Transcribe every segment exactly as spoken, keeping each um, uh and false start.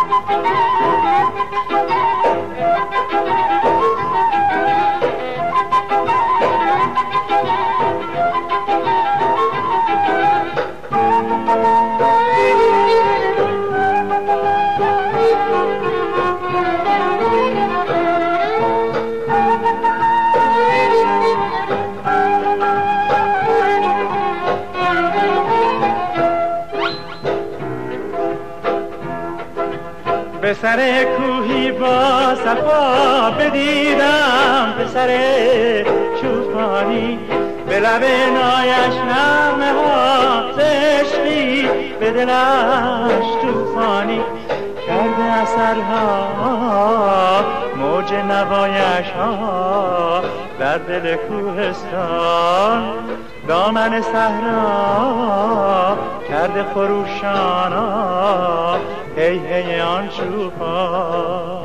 به سر کوهی با صفا بدیدم، به سر چوپانی به لب نایش نغمه ها عشقی، به دلش توفانی کرده اثرها موج نوایش ها در دل کوهستان. دامن صحرا کرده خروشانا هی هی آن چوپان.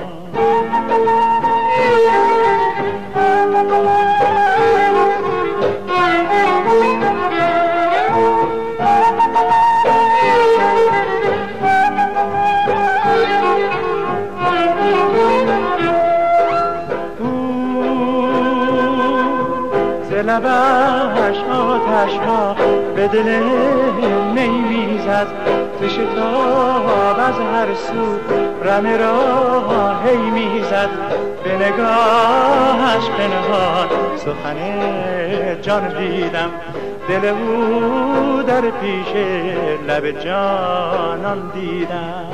لبش آتش ها به دل می میزد، ز شتاب از هر سو رم را هی میزد. به نگاهش پنهان سخن جان دیدم، دل او در پیش لب جانان دیدم.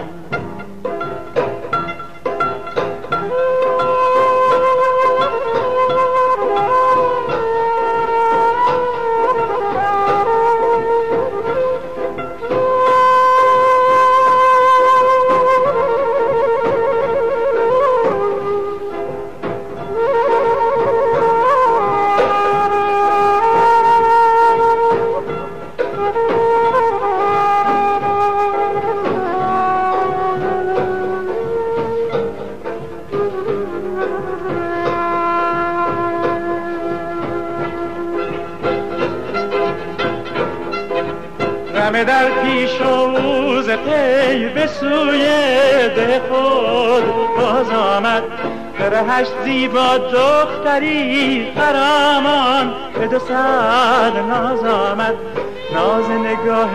رمه در پیش و ز پی به سوی ده خود باز آمد. رهش زیبا دختری خرامان به دو صد ناز آمد. ناز نگاه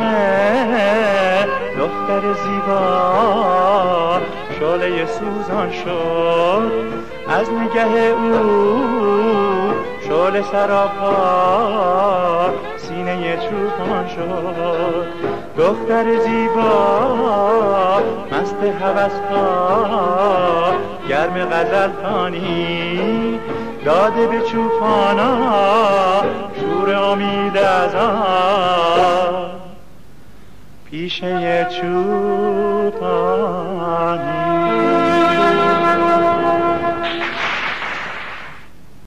دختر زیبا شعله سوزان شد از نگه او، شعله سراپا سینه چوپان شد. دختر زیبا مست هوس‌ها گرم غزل خوانی داده به چوپانا شور امید از آن پیشه چوپانی.